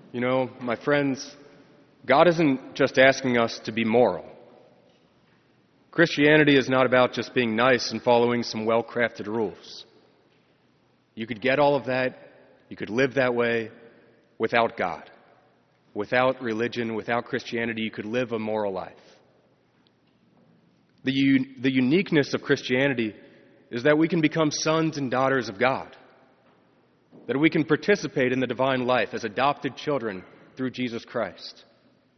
You know, my friends, God isn't just asking us to be moral. Christianity is not about just being nice and following some well-crafted rules. You could get all of that, you could live that way without God. Without religion, without Christianity, you could live a moral life. The uniqueness of Christianity is that we can become sons and daughters of God. That we can participate in the divine life as adopted children through Jesus Christ.